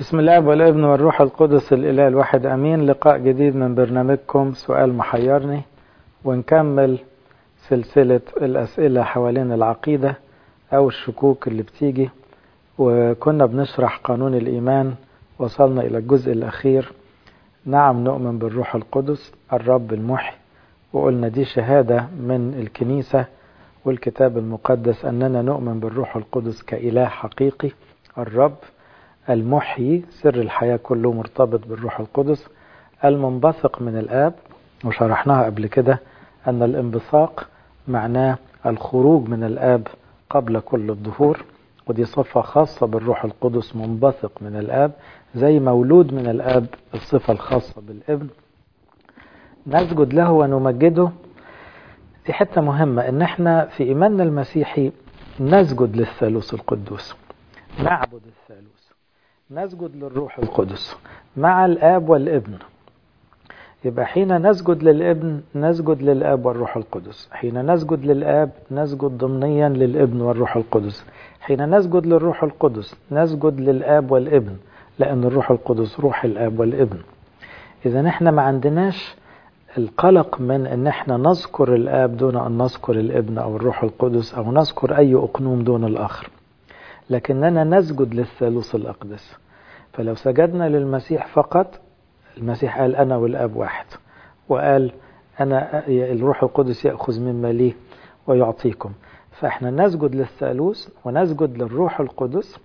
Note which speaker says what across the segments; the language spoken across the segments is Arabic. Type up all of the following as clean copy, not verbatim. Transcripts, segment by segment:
Speaker 1: بسم الله والابن والروح القدس الإله الواحد أمين. لقاء جديد من برنامجكم سؤال محيرني، ونكمل سلسلة الأسئلة حوالين العقيدة أو الشكوك اللي بتيجي. وكنا بنشرح قانون الإيمان، وصلنا إلى الجزء الأخير. نعم نؤمن بالروح القدس الرب المحي، وقلنا دي شهادة من الكنيسة والكتاب المقدس أننا نؤمن بالروح القدس كإله حقيقي. الرب المحيي سر الحياة كله مرتبط بالروح القدس المنبثق من الآب، وشرحناها قبل كده أن الانبثاق معناه الخروج من الآب قبل كل الظهور، ودي صفة خاصة بالروح القدس، منبثق من الآب زي مولود من الآب، الصفة الخاصة بالابن. نسجد له ونمجده. دي حتة مهمة، ان احنا في إيماننا المسيحي نسجد للثالوث القدوس، نعبد الثالوث، نسجد للروح القدس مع الآب والابن. يبقى حين نسجد للابن نسجد للآب والروح القدس، حين نسجد للآب نسجد ضمنيا للابن والروح القدس، حين نسجد للروح القدس نسجد للآب والابن، لأن الروح القدس روح الآب والابن. إذا احنا ما عندناش القلق من ان احنا نذكر الآب دون ان نذكر الابن او الروح القدس، او نذكر اي اقنوم دون الاخر، لكننا نسجد للثالوث الأقدس. فلو سجدنا للمسيح فقط، المسيح قال أنا والآب واحد، وقال أنا الروح القدس يأخذ مما لي ويعطيكم. فإحنا نسجد للثالوث ونسجد للروح القدس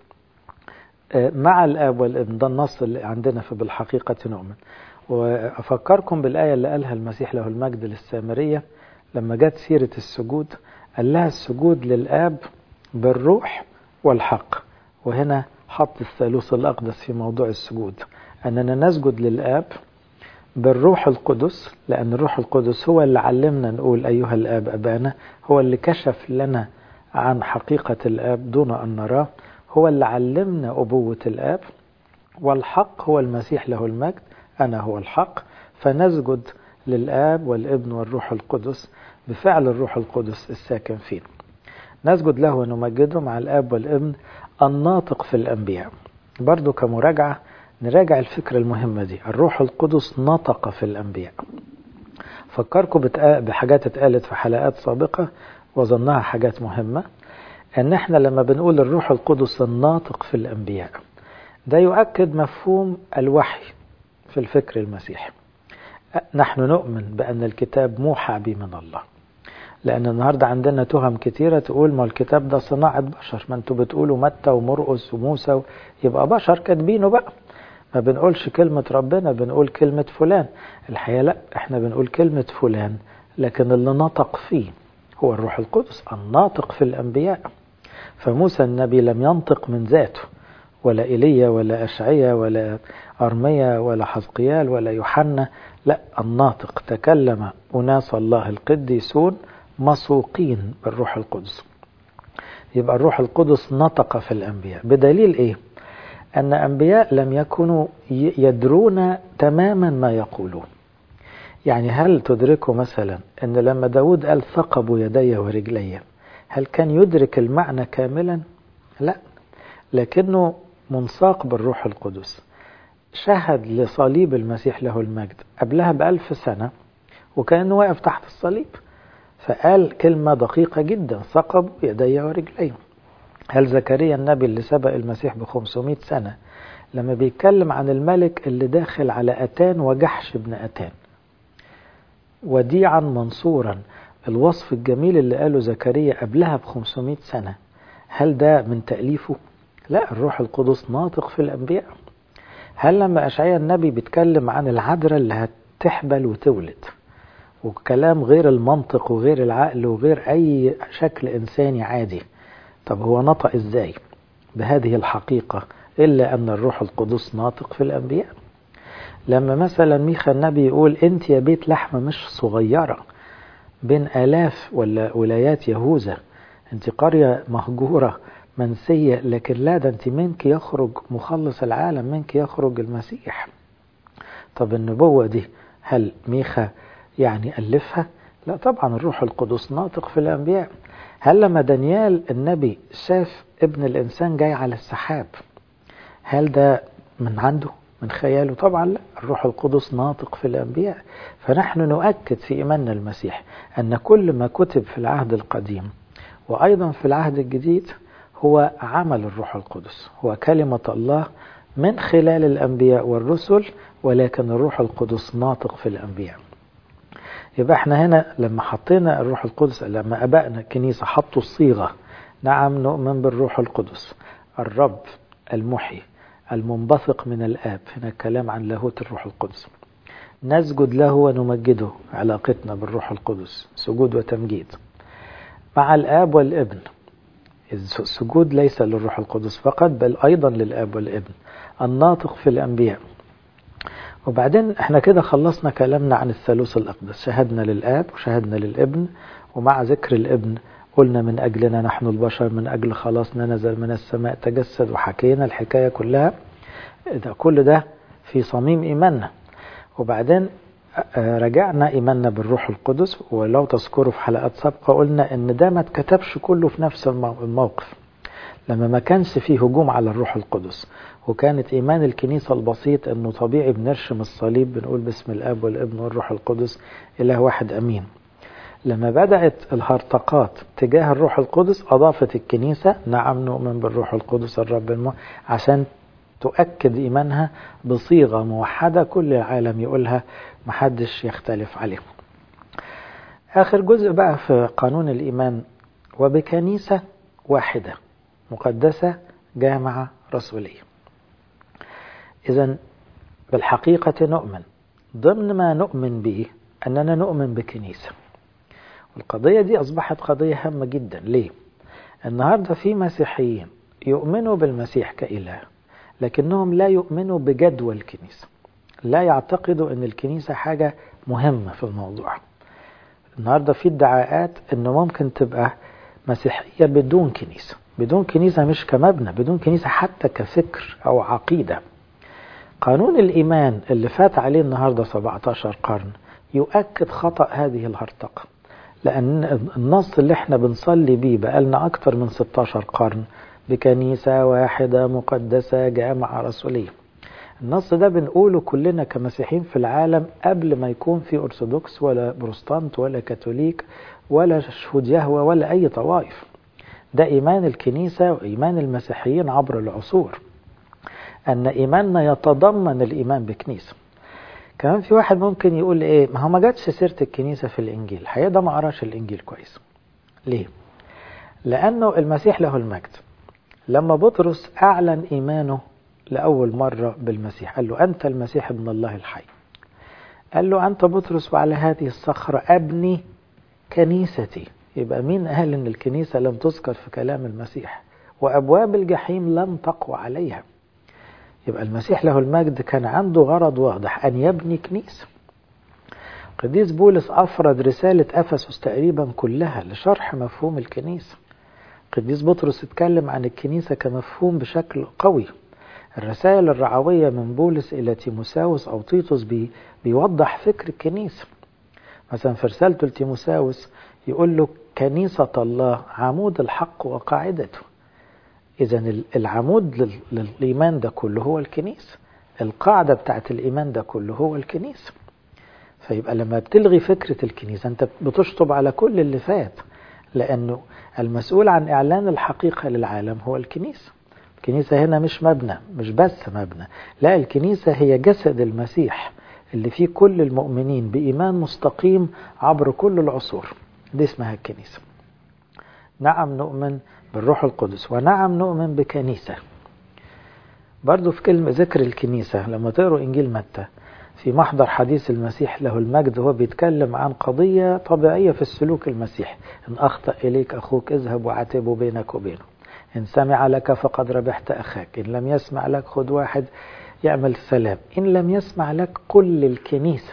Speaker 1: مع الآب والابن. ده النص اللي عندنا في بالحقيقة نؤمن. وأفكركم بالآية اللي قالها المسيح له المجد للسامرية لما جت سيرة السجود، قال لها السجود للآب بالروح والحق. وهنا حط الثالوث الأقدس في موضوع السجود، أننا نسجد للآب بالروح القدس، لأن الروح القدس هو اللي علمنا نقول أيها الآب أبانا، هو اللي كشف لنا عن حقيقة الآب دون أن نراه، هو اللي علمنا أبوة الآب. والحق هو المسيح له المجد، أنا هو الحق. فنسجد للآب والابن والروح القدس بفعل الروح القدس الساكن فينا. نسجد له ونمجده مع الآب والابن الناطق في الأنبياء. برضو كمراجعة نراجع الفكرة المهمة دي، الروح القدس نطق في الأنبياء. فكركم بحاجات اتقالت في حلقات سابقة وظنها حاجات مهمة، أن احنا لما بنقول الروح القدس الناطق في الأنبياء، ده يؤكد مفهوم الوحي في الفكر المسيحي. نحن نؤمن بأن الكتاب موحى به من الله، لأن النهاردة عندنا تهم كتيرة تقول ما الكتاب ده صناعة بشر، ما انتوا بتقولوا متى ومرقس وموسى يبقى بشر كاتبينه بقى، ما بنقولش كلمة ربنا، بنقول كلمة فلان. الحقيقة لا، احنا بنقول كلمة فلان، لكن اللي نطق فيه هو الروح القدس الناطق في الأنبياء. فموسى النبي لم ينطق من ذاته، ولا إيليا ولا أشعيا ولا أرميا ولا حزقيال ولا يوحنا، لا، الناطق تكلم أناس الله القديسون مسوقين بالروح القدس. يبقى الروح القدس نطق في الأنبياء. بدليل إيه؟ أن أنبياء لم يكونوا يدرون تماما ما يقولون. يعني هل تدركوا مثلا أن لما داود قال ثقبوا يدي ورجلي، هل كان يدرك المعنى كاملا؟ لا، لكنه منساق بالروح القدس. شهد لصليب المسيح له المجد قبلها ب1000 سنة، وكأنه واقف تحت الصليب، فقال كلمة دقيقة جدا، ثقب يدي ورجلي. هل زكريا النبي اللي سبق المسيح ب500 سنة لما بيتكلم عن الملك اللي داخل على أتان وجحش ابن أتان وديعا منصورا، الوصف الجميل اللي قاله زكريا قبلها ب500 سنة، هل ده من تأليفه؟ لا، الروح القدس ناطق في الأنبياء. هل لما أشعيا النبي بيتكلم عن العذراء اللي هتحبل وتولد، وكلام غير المنطق وغير العقل وغير أي شكل إنساني عادي، طب هو نطق إزاي بهذه الحقيقة إلا أن الروح القدس ناطق في الأنبياء؟ لما مثلا ميخا النبي يقول أنت يا بيت لحمة مش صغيرة بين آلاف ولا ولايات يهوذا، أنت قرية مهجورة منسية، لكن لا، ده أنت منك يخرج مخلص العالم، منك يخرج المسيح. طب النبوة دي هل ميخا يعني ألفها؟ لا طبعا، الروح القدس ناطق في الأنبياء. هل لما دانيال النبي شاف ابن الإنسان جاي على السحاب، هل ده من عنده من خياله؟ طبعا لا، الروح القدس ناطق في الأنبياء. فنحن نؤكد في إيماننا المسيح أن كل ما كتب في العهد القديم وأيضا في العهد الجديد هو عمل الروح القدس، هو كلمة الله من خلال الأنبياء والرسل، ولكن الروح القدس ناطق في الأنبياء. يبقى احنا هنا لما حطينا الروح القدس، لما أبائنا الكنيسة حطوا الصيغة نعم نؤمن بالروح القدس الرب المحيي المنبثق من الآب، هنا الكلام عن لاهوت الروح القدس، نسجد له ونمجده، علاقتنا بالروح القدس سجود وتمجيد مع الآب والابن. السجود ليس للروح القدس فقط بل أيضا للآب والابن الناطق في الأنبياء. وبعدين احنا كده خلصنا كلامنا عن الثالوث الأقدس، شهدنا للآب وشهدنا للابن، ومع ذكر الابن قلنا من أجلنا نحن البشر من أجل خلاصنا نزل من السماء تجسد، وحكينا الحكاية كلها. كل ده في صميم إيماننا. وبعدين رجعنا إيماننا بالروح القدس، ولو تذكروا في حلقات سابقة قلنا إن ده ما اتكتبش كله في نفس الموقف، لما ما كانش فيه هجوم على الروح القدس، وكانت إيمان الكنيسة البسيط إنه طبيعي بنرشم الصليب بنقول باسم الآب والابن والروح القدس إله واحد أمين. لما بدأت الهرطقات تجاه الروح القدس أضافت الكنيسة نعم نؤمن بالروح القدس الرب عشان تؤكد إيمانها بصيغة موحدة كل العالم يقولها محدش يختلف عليه. آخر جزء بقى في قانون الإيمان، وبكنيسة واحدة مقدسة جامعة رسولية. إذن بالحقيقة نؤمن ضمن ما نؤمن به أننا نؤمن بكنيسة. القضية دي أصبحت قضية هامة جدا. ليه؟ النهاردة في مسيحيين يؤمنوا بالمسيح كإله، لكنهم لا يؤمنوا بجدوى الكنيسة، لا يعتقدوا أن الكنيسة حاجة مهمة في الموضوع. النهاردة في ادعاءات أنه ممكن تبقى مسيحية بدون كنيسة، بدون كنيسة مش كمبنى، بدون كنيسة حتى كفكر أو عقيدة. قانون الإيمان اللي فات عليه النهاردة 17 قرن يؤكد خطأ هذه الهرطقة، لأن النص اللي احنا بنصلي بيه بقالنا أكتر من 16 قرن بكنيسة واحدة مقدسة جامعة رسولية، النص ده بنقوله كلنا كمسيحيين في العالم قبل ما يكون في أرثوذكس ولا بروستانت ولا كاثوليك ولا شهود يهوى ولا أي طوائف. ده إيمان الكنيسة وإيمان المسيحيين عبر العصور، أن إيماننا يتضمن الإيمان بكنيسة. كمان في واحد ممكن يقول إيه، ما هو ما جاتش سيرة الكنيسة في الإنجيل. الحقيقة ده ما قراش الإنجيل كويس. ليه؟ لأنه المسيح له المجد لما بطرس أعلن إيمانه لأول مرة بالمسيح قال له أنت المسيح ابن الله الحي، قال له أنت بطرس وعلى هذه الصخرة أبني كنيستي. يبقى مين قال إن الكنيسة لم تذكر في كلام المسيح؟ وأبواب الجحيم لم تقوى عليها. يبقى المسيح له المجد كان عنده غرض واضح أن يبني كنيسة. قديس بولس أفرد رسالة أفسس تقريبا كلها لشرح مفهوم الكنيسة. قديس بطرس اتكلم عن الكنيسة كمفهوم بشكل قوي. الرسائل الرعوية من بولس إلى تيموساوس أو تيتوس بيوضح فكر الكنيسة. مثلا في رسالته لتيموساوس يقول له كنيسة الله عمود الحق وقاعدته. إذن العمود للإيمان ده كله هو الكنيسة، القاعدة بتاعت الإيمان ده كله هو الكنيسة. فيبقى لما بتلغي فكرة الكنيسة أنت بتشطب على كل اللي فات، لأنه المسؤول عن إعلان الحقيقة للعالم هو الكنيسة. الكنيسة هنا مش مبنى، مش بس مبنى، لا، الكنيسة هي جسد المسيح اللي فيه كل المؤمنين بإيمان مستقيم عبر كل العصور. دي اسمها الكنيسة. نعم نؤمن بالروح القدس، ونعم نؤمن بكنيسة. برضو في كلمة ذكر الكنيسة لما تقروا إنجيل متى في محضر حديث المسيح له المجد هو بيتكلم عن قضية طبيعية في السلوك المسيحي. إن أخطأ إليك أخوك اذهب وعاتبه بينك وبينه، إن سمع لك فقد ربحت أخاك، إن لم يسمع لك خذ واحد يعمل السلام، إن لم يسمع لك قل للكنيسة.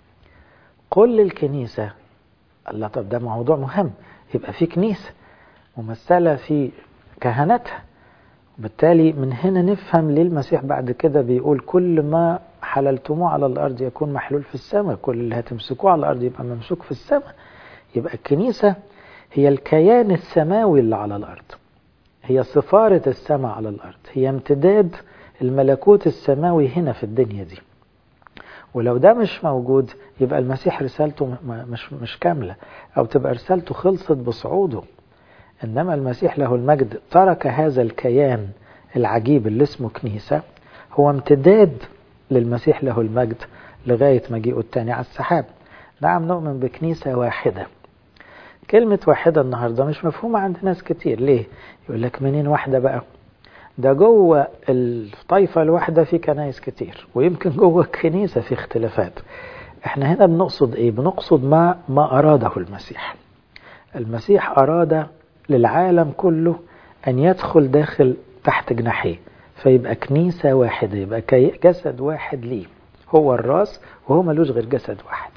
Speaker 1: قل للكنيسة. الله، طب ده موضوع مهم. يبقى في كنيسة ممثلة في كهنتها، بالتالي من هنا نفهم ليه المسيح بعد كده بيقول كل ما حللتموه على الأرض يكون محلول في السماء، كل اللي هتمسكوه على الأرض يبقى ممسوك في السماء. يبقى الكنيسة هي الكيان السماوي اللي على الأرض، هي سفارة السماء على الأرض، هي امتداد الملكوت السماوي هنا في الدنيا دي. ولو ده مش موجود يبقى المسيح رسالته مش كاملة، أو تبقى رسالته خلصت بصعوده. إنما المسيح له المجد ترك هذا الكيان العجيب اللي اسمه كنيسة، هو امتداد للمسيح له المجد لغاية مجيئه الثاني على السحاب. نعم نؤمن بكنيسة واحدة. كلمة واحدة النهاردة مش مفهومة عند ناس كتير. ليه؟ يقول لك منين واحدة بقى؟ ده جوه الطائفة الواحدة في كنائس كتير، ويمكن جوه الكنيسة في اختلافات. احنا هنا بنقصد ايه؟ بنقصد ما أراده المسيح. المسيح أراد للعالم كله أن يدخل داخل تحت جناحيه، فيبقى كنيسة واحدة، يبقى جسد واحد ليه، هو الراس وهو ملوش غير جسد واحد.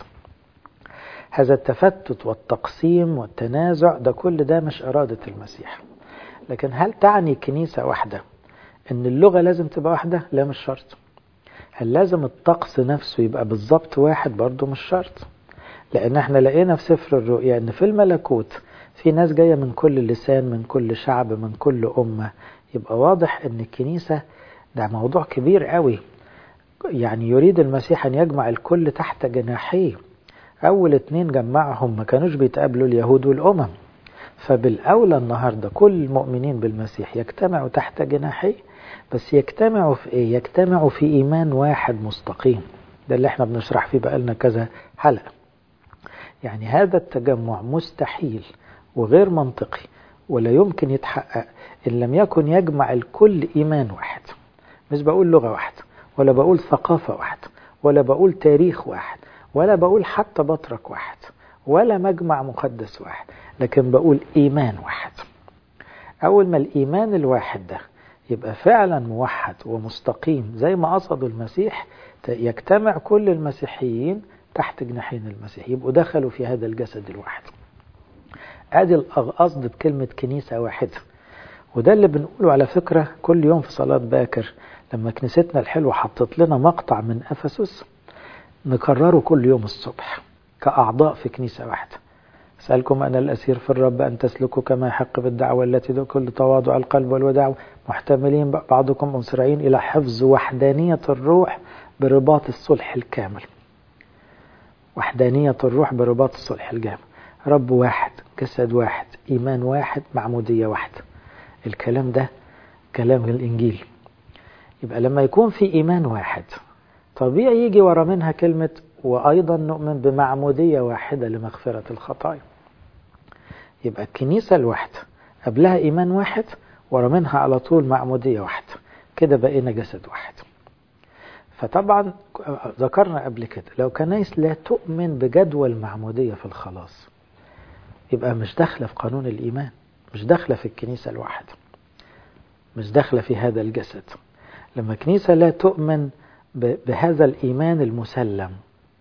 Speaker 1: هذا التفتت والتقسيم والتنازع ده كل ده مش إرادة المسيح. لكن هل تعني كنيسة واحدة ان اللغة لازم تبقى واحدة؟ لا، مش شرط. هل لازم الطقس نفسه يبقى بالضبط واحد؟ برضو مش شرط. لان احنا لقينا في سفر الرؤيا ان في الملكوت في ناس جاية من كل لسان، من كل شعب، من كل أمة. يبقى واضح ان الكنيسة ده موضوع كبير قوي. يعني يريد المسيح ان يجمع الكل تحت جناحيه. اول 2 جمعهم ما كانوش بيتقابلوا، اليهود والأمم. فبالأولى النهاردة كل المؤمنين بالمسيح يجتمعوا تحت جناحيه، بس يجتمعوا في ايه؟ يجتمعوا في إيمان واحد مستقيم. ده اللي احنا بنشرح فيه بقالنا كذا حلقة. يعني هذا التجمع مستحيل وغير منطقي، ولا يمكن يتحقق إن لم يكن يجمع الكل إيمان واحد. مش بقول لغة واحدة، ولا بقول ثقافة واحدة، ولا بقول تاريخ واحد، ولا بقول حتى بطرك واحد، ولا مجمع مقدس واحد، لكن بقول إيمان واحد. أول ما الإيمان الواحد ده يبقى فعلا موحد ومستقيم زي ما قصده المسيح، يجتمع كل المسيحيين تحت جناحين المسيح، يبقوا دخلوا في هذا الجسد الواحد. ادي القصد بكلمة كنيسة واحدة. وده اللي بنقوله على فكرة كل يوم في صلاة باكر، لما كنيستنا الحلوة حطت لنا مقطع من أفسس نكرره كل يوم الصبح كأعضاء في كنيسة واحدة. أسألكم أنا الأسير في الرب أن تسلكوا كما يحق بالدعوة التي بكل تواضع القلب والوداع، محتملين بعضكم مسرعين إلى حفظ وحدانية الروح برباط الصلح الكامل. وحدانية الروح برباط الصلح الكامل. رب واحد، جسد واحد، إيمان واحد، معمودية واحدة. الكلام ده كلام الإنجيل. يبقى لما يكون في إيمان واحد طبيعي يجي ورا منها كلمة وأيضا نؤمن بمعمودية واحدة لمغفرة الخطايا. يبقى الكنيسة الواحدة قبلها إيمان واحد، ورا منها على طول معمودية واحدة. كده بقينا جسد واحد. فطبعا ذكرنا قبل كده لو كنايس لا تؤمن بجدوى المعمودية في الخلاص يبقى مش داخلة في قانون الإيمان، مش داخلة في الكنيسة الواحدة، مش داخلة في هذا الجسد. لما كنيسة لا تؤمن بهذا الإيمان المسلم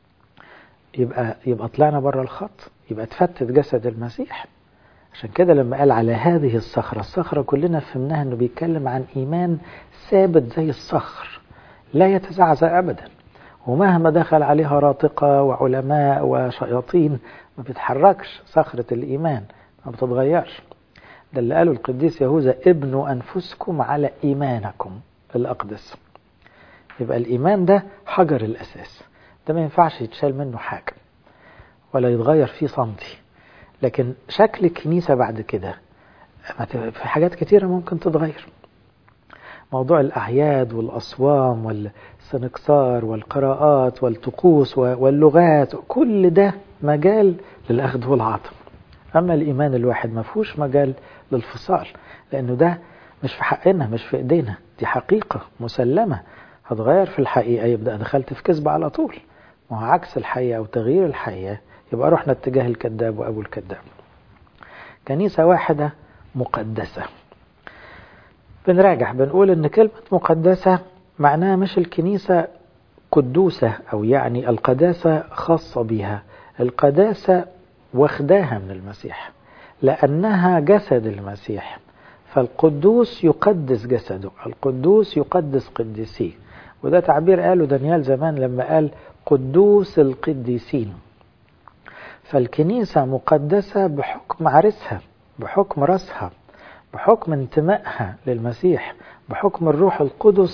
Speaker 1: يبقى طلعنا بره الخط، يبقى تفتت جسد المسيح. عشان كده لما قال على هذه الصخرة، الصخرة كلنا فهمناها انه بيتكلم عن إيمان ثابت زي الصخر لا يتزعزع أبدا، ومهما دخل عليها راطقة وعلماء وشياطين ما بتتحركش. صخرة الإيمان ما بتتغيرش. ده اللي قاله القديس يهوذا: ابنوا أنفسكم على إيمانكم الأقدس. يبقى الإيمان ده حجر الأساس، ده ما ينفعش يتشال منه حاجة ولا يتغير فيه سنتي. لكن شكل الكنيسة بعد كده في حاجات كتيرة ممكن تتغير. موضوع الأعياد والأصوام والسنكسار والقراءات والطقوس واللغات، كل ده مجال للأخذ والعطاء. أما الإيمان الواحد ما فيهوش مجال للفصال، لأنه ده مش في حقنا، مش في إيدينا، دي حقيقة مسلمة. هتغير في الحقيقة يبدأ دخلت في كذب على طول. ما هو عكس الحقيقة وتغيير الحقيقة يبقى رحنا اتجاه الكذاب وأبو الكذاب. كنيسة واحدة مقدسة. بنراجع بنقول ان كلمة مقدسة معناها مش الكنيسة قدوسة، او يعني القداسة خاصة بها. القداسة واخداها من المسيح لأنها جسد المسيح. فالقدوس يقدس جسده، القدوس يقدس قديسيه. وده تعبير قاله دانيال زمان لما قال قدوس القديسين. فالكنيسة مقدسة بحكم عرسها، بحكم رأسها، بحكم انتمائها للمسيح، بحكم الروح القدس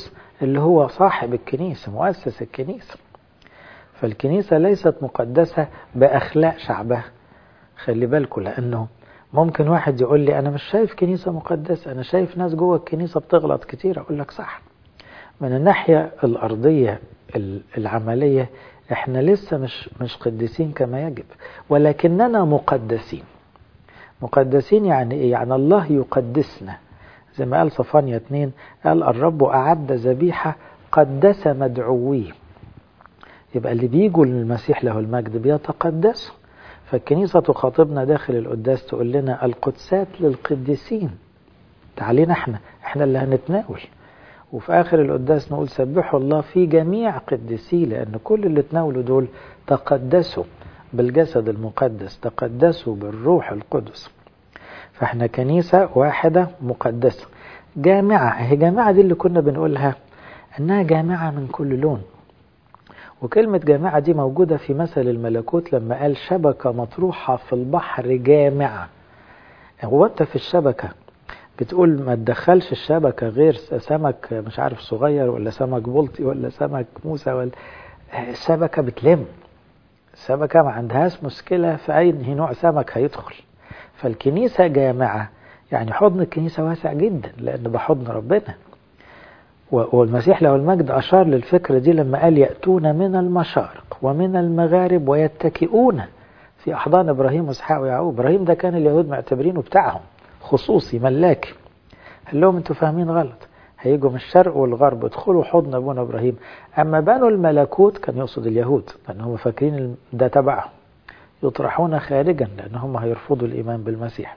Speaker 1: اللي هو صاحب الكنيسة مؤسس الكنيسة. فالكنيسة ليست مقدسة بأخلاق شعبها. خلي بالكم، لأنه ممكن واحد يقول لي أنا مش شايف كنيسة مقدسة، أنا شايف ناس جوه الكنيسة بتغلط كتير. أقول لك صح، من الناحية الأرضية العملية احنا لسه مش قديسين كما يجب، ولكننا مقدسين. مقدسين يعني ايه؟ يعني الله يقدسنا، زي ما قال صفانيا 2، قال الرب أعد ذبيحة قدس مدعويه. يبقى اللي بيجوا للمسيح له المجد بيتقدسوا. فالكنيسة تخاطبنا داخل القداس تقول لنا القدسات للقديسين. تعالينا احنا اللي هنتناول. وفي آخر القداس نقول سبحوا الله في جميع قدسيه، لأن كل اللي تناولوا دول تقدسوا بالجسد المقدس، تقدسوا بالروح القدس. فاحنا كنيسة واحدة مقدسة جامعة. هي جامعة دي اللي كنا بنقولها أنها جامعة من كل لون. وكلمة جامعة دي موجودة في مثل الملكوت لما قال شبكة مطروحة في البحر جامعة. هو أنت في الشبكة بتقول ما تدخلش الشبكة غير سمك مش عارف صغير ولا سمك بلطي ولا سمك موسى ولا الشبكة بتلم. الشبكة ما عندهاش مشكلة في أي نوع سمك هيدخل. فالكنيسة جامعة، يعني حضن الكنيسة واسع جدا لأن ده حضن ربنا. والمسيح له المجد أشار للفكرة دي لما قال يأتون من المشارق ومن المغارب ويتكئون في أحضان إبراهيم وإسحاق ويعقوب. إبراهيم ده كان اليهود معتبرينه بتاعهم خصوصي ملاكي. قال لهم انتوا فاهمين غلط، هيجوا من الشرق والغرب ادخلوا حضن ابونا ابراهيم. اما بنوا الملكوت كان يقصد اليهود، لان هم فاكرين ده تبعهم، يطرحون خارجا لان هم هيرفضوا الايمان بالمسيح.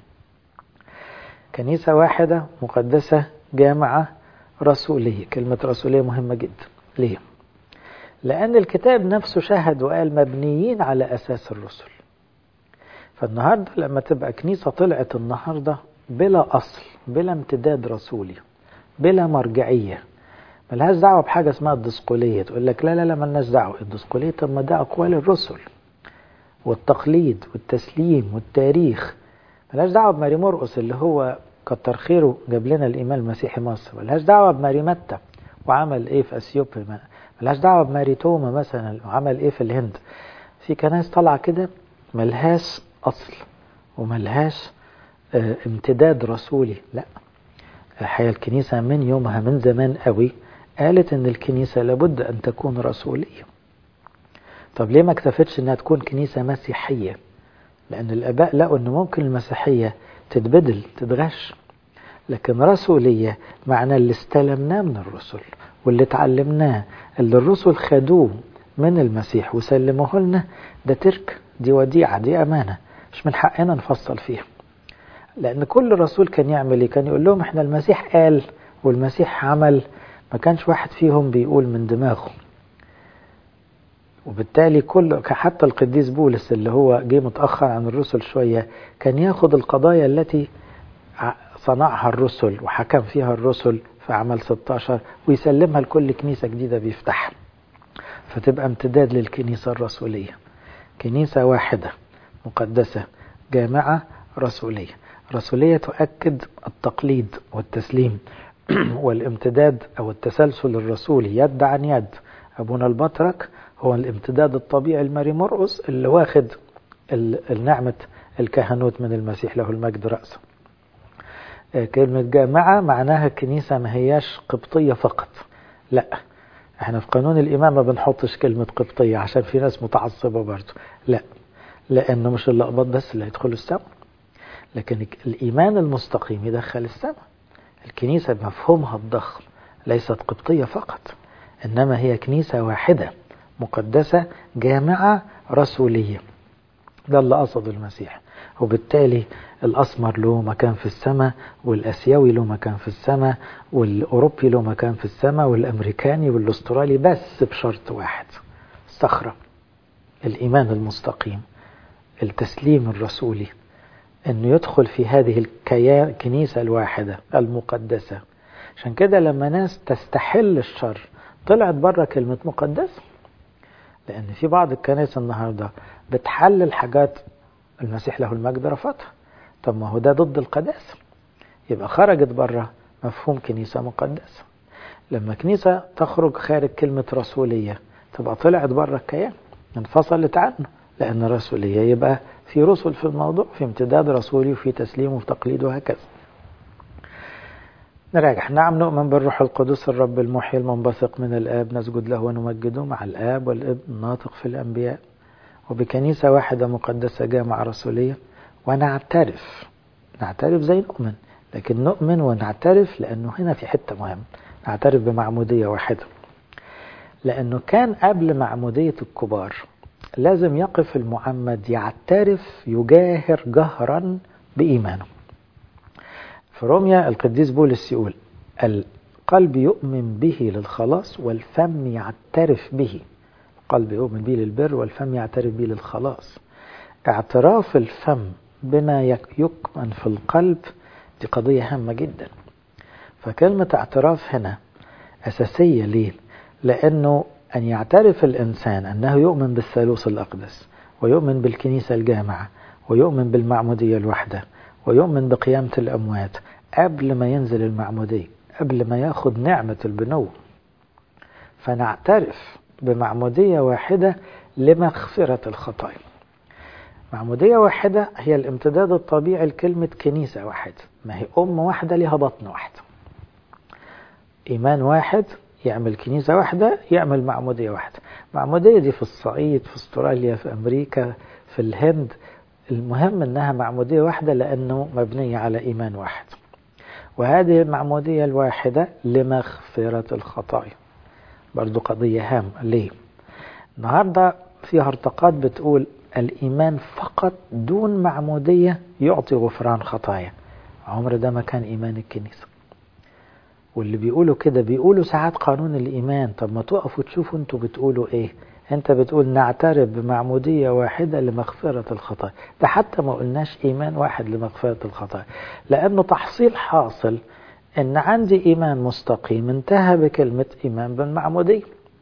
Speaker 1: كنيسة واحدة مقدسة جامعة رسولية. كلمة رسولية مهمة جدا. ليه؟ لان الكتاب نفسه شهد وقال مبنيين على اساس الرسل. فالنهاردة لما تبقى كنيسة طلعت النهاردة بلا أصل، بلا امتداد رسولي، بلا مرجعية، ملهاش دعوة بحاجة اسمها الدسقولية. تقول لك لا ملناش دعوة الدسقولية. طب ما ده أقوال الرسل والتقليد والتسليم والتاريخ. ملهاش دعوة بماري مرقس اللي هو كتر خيره جاب لنا الإيمان المسيحي مصر. ملهاش دعوة بماري متى وعمل إيه في أثيوبيا. ملهاش دعوة بماري توما مثلا وعمل إيه في الهند. في كنايس طالعة كده ملهاش أصل وملهاش امتداد رسولي. لا، الحقيقة الكنيسة من يومها من زمان قوي قالت ان الكنيسة لابد ان تكون رسولية. طب ليه ما اكتفتش انها تكون كنيسة مسيحية؟ لان الاباء لقوا ان ممكن المسيحية تتبدل تتغش، لكن رسولية معنى اللي استلمناه من الرسل واللي اتعلمناه اللي الرسل خدوه من المسيح وسلموه لنا، ده ترك، دي وديعة، دي امانة مش من حقنا نفصل فيها. لأن كل رسول كان يعمل إيه؟ كان يقول لهم إحنا المسيح قال والمسيح عمل. ما كانش واحد فيهم بيقول من دماغه. وبالتالي حتى القديس بولس اللي هو جه متأخر عن الرسل شوية كان ياخد القضايا التي صنعها الرسل وحكم فيها الرسل في أعمال 16 ويسلمها لكل كنيسة جديدة بيفتحها، فتبقى امتداد للكنيسة الرسولية. كنيسة واحدة مقدسة جامعة رسولية. رسولية تؤكد التقليد والتسليم والامتداد أو التسلسل الرسولي يد عن يد. أبونا البطرك هو الامتداد الطبيعي لماري مرقس اللي واخد النعمة الكهنوت من المسيح له المجد رأسه. كلمة جامعة معناها كنيسة ما هياش قبطية فقط. لا، احنا في قانون الإمام ما بنحطش كلمة قبطية عشان في ناس متعصبة برضو. لا، لأنه مش الأقباط بس اللي هيدخلوا السماء، لكن الإيمان المستقيم يدخل السماء. الكنيسة بمفهومها الضخم ليست قبطية فقط، إنما هي كنيسة واحدة مقدسة جامعة رسولية. ده اللي قصد المسيح. وبالتالي الأسمر له مكان في السماء، والأسيوي له مكان في السماء، والأوروبي له مكان في السماء، والأمريكاني والأسترالي، بس بشرط واحد: الصخرة، الإيمان المستقيم، التسليم الرسولي، أنه يدخل في هذه الكنيسة الواحدة المقدسة. عشان كده لما ناس تستحل الشر طلعت بره كلمة مقدسة، لأن في بعض الكنائس النهاردة بتحلل حاجات المسيح له المجد رفضها. طب ما هو ده ضد القداسة، يبقى خرجت بره مفهوم كنيسة مقدسة. لما كنيسة تخرج خارج كلمة رسولية تبقى طلعت بره الكيان، انفصلت عنه، لأن الرسولية يبقى في رسل في الموضوع، في امتداد رسولي وفي تسليم وفي تقليد وهكذا. نراجع. نعم نؤمن بالروح القدس الرب المحيي المنبثق من الآب، نسجد له ونمجده مع الآب والابن الناطق في الأنبياء، وبكنيسة واحدة مقدسة جامعة رسولية، ونعترف. نعترف زي نؤمن، لكن نؤمن ونعترف لأنه هنا في حتة مهمة. نعترف بمعمودية واحدة، لأنه كان قبل معمودية الكبار لازم يقف المعمد يعترف، يجاهر جهرا بإيمانه. في روميا القديس بولس يقول القلب يؤمن به للخلاص والفم يعترف به. القلب يؤمن به للبر والفم يعترف به للخلاص. اعتراف الفم بما يكمن في القلب دي قضية هامة جدا. فكلمة اعتراف هنا أساسية. ليه؟ لأنه أن يعترف الإنسان أنه يؤمن بالثالوث الأقدس، ويؤمن بالكنيسة الجامعة، ويؤمن بالمعمودية الوحدة، ويؤمن بقيامة الأموات قبل ما ينزل المعمودية، قبل ما ياخد نعمة البنوة. فنعترف بمعمودية واحدة لمغفرة الخطايا. معمودية واحدة هي الامتداد الطبيعي لكلمة كنيسة واحدة، ما هي أم واحدة لها بطن واحدة. إيمان واحد يعمل كنيسة واحدة، يعمل معمودية واحدة. معمودية دي في الصعيد، في استراليا، في أمريكا، في الهند، المهم أنها معمودية واحدة لأنه مبنية على إيمان واحد. وهذه المعمودية الواحدة لمغفرة الخطايا، برضو قضية هامة. ليه؟ النهاردة في هرطقات بتقول الإيمان فقط دون معمودية يعطي غفران خطايا. عمر ده ما كان إيمان الكنيسة. واللي بيقولوا كده بيقولوا ساعات قانون الإيمان. طب ما تقفوا تشوفوا انتوا بتقولوا ايه. انت بتقول نعترف بمعمودية واحدة لمغفرة الخطايا، ده حتى ما قلناش إيمان واحد لمغفرة الخطايا، لأنه تحصيل حاصل ان عندي إيمان مستقيم انتهى بكلمة إيمان بالمعمودية.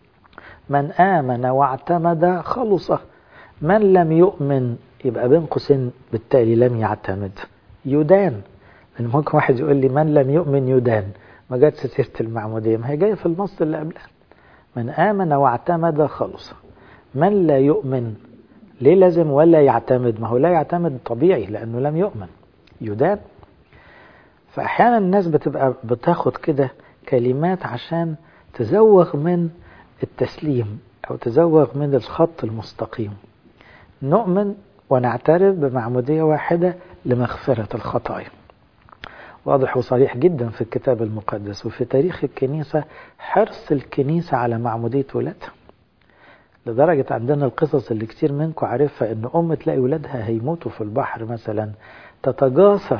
Speaker 1: من آمن واعتمد خلصه، من لم يؤمن يبقى بين قوسين بالتالي لم يعتمد يدان. ممكن واحد يقول لي من لم يؤمن يدان، ما جاتش سيرة المعمودية، ما هي جاية في النص اللي قبلها. من آمن واعتمد خلص. من لا يؤمن ليه لازم ولا يعتمد؟ ما هو لا يعتمد طبيعي لأنه لم يؤمن يدان. فأحيانا الناس بتبقى بتاخد كده كلمات عشان تزوغ من التسليم أو تزوغ من الخط المستقيم. نؤمن ونعترف بمعمودية واحدة لمغفرة الخطايا. واضح وصريح جدا في الكتاب المقدس وفي تاريخ الكنيسة، حرص الكنيسة على معمودية ولادها، لدرجة عندنا القصص اللي كتير منكم عارفها ان تلاقي ولادها هيموتوا في البحر مثلا، تتجاسر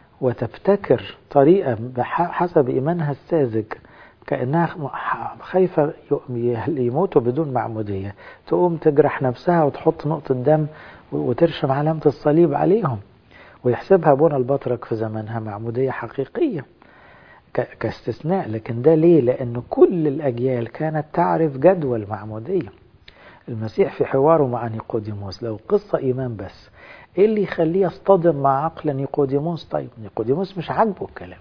Speaker 1: وتبتكر طريقة حسب إيمانها الساذج كأنها خايفة يموتوا بدون معمودية، تقوم تجرح نفسها وتحط نقطة دم وترشم علامة الصليب عليهم، ويحسبها ابونا البطرك في زمنها معمودية حقيقية كاستثناء. لكن ده ليه؟ لأن كل الأجيال كانت تعرف جدوى المعمودية. المسيح في حواره مع نيقوديموس لو قصة إيمان بس، إيه اللي يخليه يصطدم مع عقل نيقوديموس؟ طيب نيقوديموس مش عاجبه الكلام،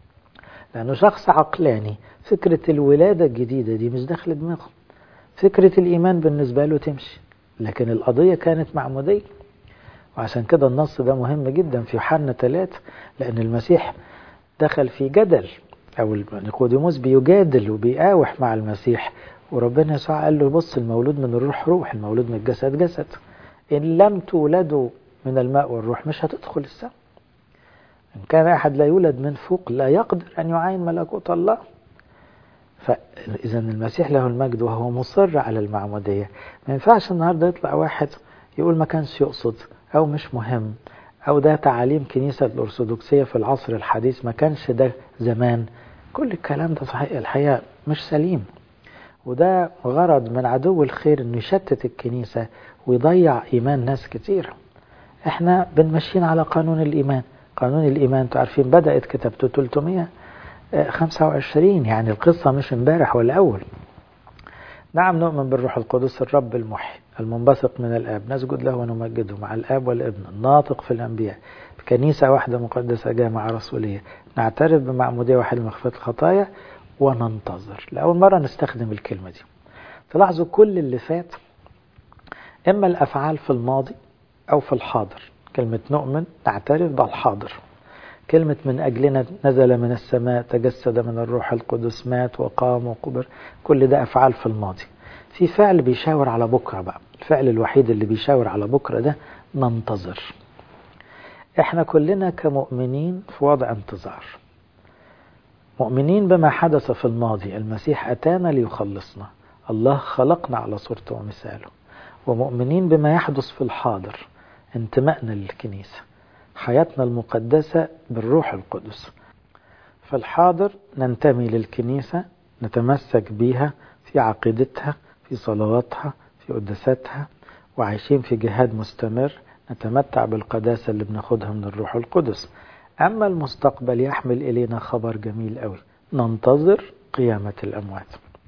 Speaker 1: لأنه شخص عقلاني، فكرة الولادة الجديدة دي مش داخل دماغه، فكرة الإيمان بالنسبة له تمشي، لكن القضية كانت معمودية. وعشان كده النص ده مهم جدا في يوحنا 3، لأن المسيح دخل في جدل، أو نيقوديموس بيجادل وبيقاوح مع المسيح، وربنا يسوع قال له بص، المولود من الروح روح، المولود من الجسد جسد، إن لم تولدوا من الماء والروح مش هتدخل السماء. إن كان أحد لا يولد من فوق لا يقدر أن يعاين ملكوت الله. فإذا المسيح له المجد وهو مصر على المعمودية. ما ينفعش النهاردة يطلع واحد يقول ما كانش يقصد أو مش مهم أو ده تعاليم كنيسة الأرثوذكسية في العصر الحديث، ما كانش ده زمان. كل الكلام ده صحيح الحقيقة مش سليم، وده غرض من عدو الخير انه يشتت الكنيسة ويضيع إيمان ناس كتير. احنا بنمشين على قانون الإيمان. قانون الإيمان تعرفين بدأت كتابته 325، يعني القصة مش امبارح ولا أول. نعم نؤمن بالروح القدس الرب المحيي المنبثق من الآب، نسجد له ونمجده مع الآب والابن الناطق في الأنبياء، بكنيسة واحدة مقدسة جامعة رسولية، نعترف بمعمودية واحدة لمغفرة الخطايا، وننتظر. لأول مرة نستخدم الكلمة دي. تلاحظوا كل اللي فات إما الأفعال في الماضي أو في الحاضر. كلمة نؤمن نعترف بالحاضر. كلمة من أجلنا نزل من السماء تجسد من الروح القدس مات وقام وقبر، كل ده أفعال في الماضي. في فعل بيشاور على بكرة بقى، الفعل الوحيد اللي بيشاور على بكرة ده ننتظر. احنا كلنا كمؤمنين في وضع انتظار، مؤمنين بما حدث في الماضي. المسيح أتانا ليخلصنا، الله خلقنا على صورته ومثاله. ومؤمنين بما يحدث في الحاضر، انتمائنا للكنيسة، حياتنا المقدسة بالروح القدس. في الحاضر ننتمي للكنيسة، نتمسك بيها في عقيدتها، في صلواتها، في قداساتها، وعايشين في جهاد مستمر، نتمتع بالقداسة اللي بناخدها من الروح القدس. أما المستقبل يحمل إلينا خبر جميل قوي، ننتظر قيامة الأموات.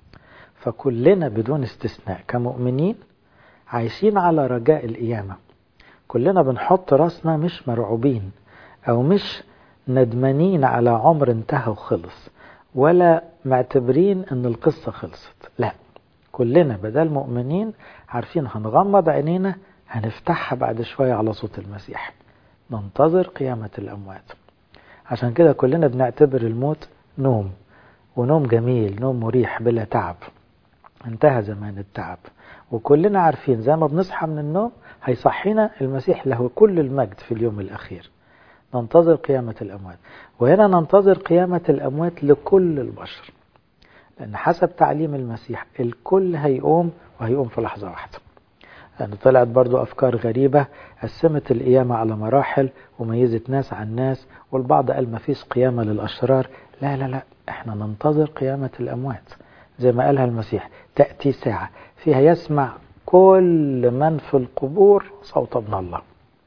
Speaker 1: فكلنا بدون استثناء كمؤمنين عايشين على رجاء القيامة. كلنا بنحط راسنا مش مرعوبين أو مش ندمانين على عمر انتهى وخلص، ولا معتبرين أن القصة خلصت. لا، كلنا بدل مؤمنين عارفين هنغمض عينينا هنفتحها بعد شوية على صوت المسيح، ننتظر قيامة الأموات. عشان كده كلنا بنعتبر الموت نوم، ونوم جميل، نوم مريح بلا تعب، انتهى زمان التعب. وكلنا عارفين زي ما بنصحى من النوم هيصحينا المسيح له كل المجد في اليوم الأخير. ننتظر قيامة الأموات. وهنا ننتظر قيامة الأموات لكل البشر، لأن حسب تعليم المسيح الكل هيقوم، وهيقوم في لحظة واحدة. لأن طلعت برضو أفكار غريبة قسمت القيامة على مراحل وميزت ناس عن ناس، والبعض قال ما فيش قيامة للأشرار. لا لا لا، احنا ننتظر قيامة الأموات زي ما قالها المسيح، تأتي ساعة فيها يسمع كل من في القبور صوت ابن الله.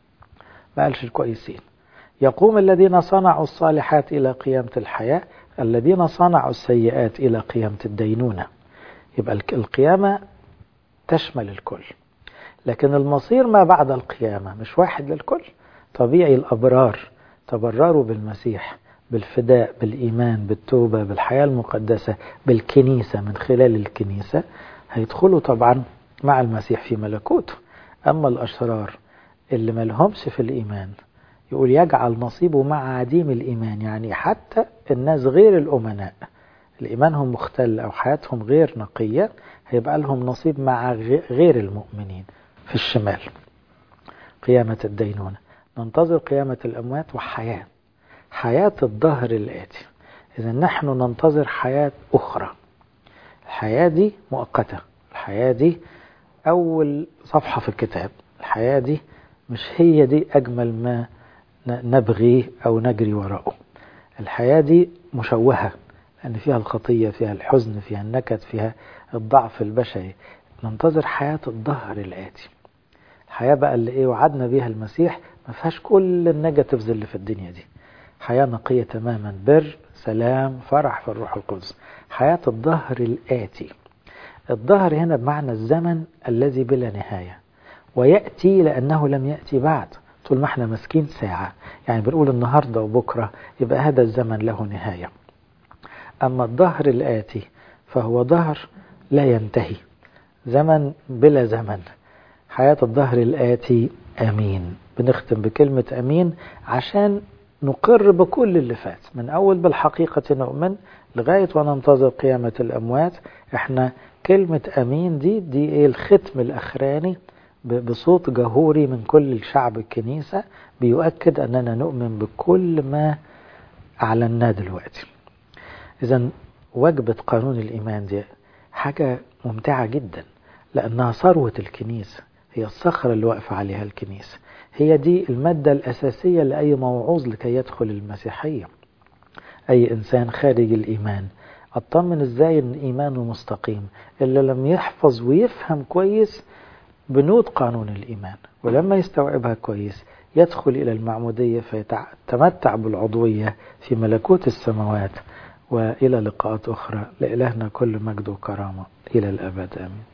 Speaker 1: ما قالش الكويسين. يقوم الذين صنعوا الصالحات إلى قيامة الحياة، الذين صنعوا السيئات إلى قيامة الدينونة. يبقى القيامة تشمل الكل، لكن المصير ما بعد القيامة مش واحد للكل. طبيعي الأبرار تبرروا بالمسيح، بالفداء، بالإيمان، بالتوبة، بالحياة المقدسة، بالكنيسة، من خلال الكنيسة هيدخلوا طبعا مع المسيح في ملكوته. أما الأشرار اللي ما لهمش في الإيمان يقول يجعل نصيبه مع عديم الإيمان، يعني حتى الناس غير الأمناء اللي إيمانهم مختل أو حياتهم غير نقية هيبقى لهم نصيب مع غير المؤمنين في الشمال. قيامة الدينونة. ننتظر قيامة الأموات وحياة، حياة الظهر الآتي. إذا نحن ننتظر حياة أخرى. الحياة دي مؤقتة، الحياة دي أول صفحة في الكتاب، الحياة دي مش هي دي أجمل ما نبغي أو نجري وراءه. الحياة دي مشوهة لأن فيها الخطية، فيها الحزن، فيها النكد، فيها الضعف البشري. ننتظر حياة الظهر الآتي، الحياة بقى اللي وعدنا بيها المسيح ما فيهاش كل النيجاتيفز اللي في الدنيا دي. حياة نقية تماما، بر، سلام، فرح في الروح القدس. حياة الظهر الآتي. الظهر هنا بمعنى الزمن الذي بلا نهاية، ويأتي لأنه لم يأتي بعد. طول ما احنا ماسكين ساعة يعني بنقول النهاردة وبكرة، يبقى هذا الزمن له نهاية. أما الظهر الآتي فهو ظهر لا ينتهي، زمن بلا زمن. حياة الظهر الآتي أمين. بنختم بكلمة أمين عشان نقر بكل اللي فات، من أول بالحقيقة نؤمن لغاية وننتظر قيامة الأموات. احنا كلمة أمين دي ايه الختم الأخراني بصوت جهوري من كل الشعب الكنيسة بيؤكد أننا نؤمن بكل ما أعلناه دلوقتي. إذن وجبة قانون الإيمان دي حاجة ممتعة جدا، لأنها ثروة الكنيسة، هي الصخرة اللي واقفة عليها الكنيسة، هي دي المادة الأساسية لأي موعوظ لكي يدخل المسيحية. أي إنسان خارج الإيمان أطمن إزاي إن إيمانه مستقيم إلا لم يحفظ ويفهم كويس بنود قانون الإيمان، ولما يستوعبها كويس يدخل إلى المعمودية فيتمتع بالعضوية في ملكوت السماوات. وإلى لقاءات أخرى، لإلهنا كل مجد وكرامة إلى الأبد آمين.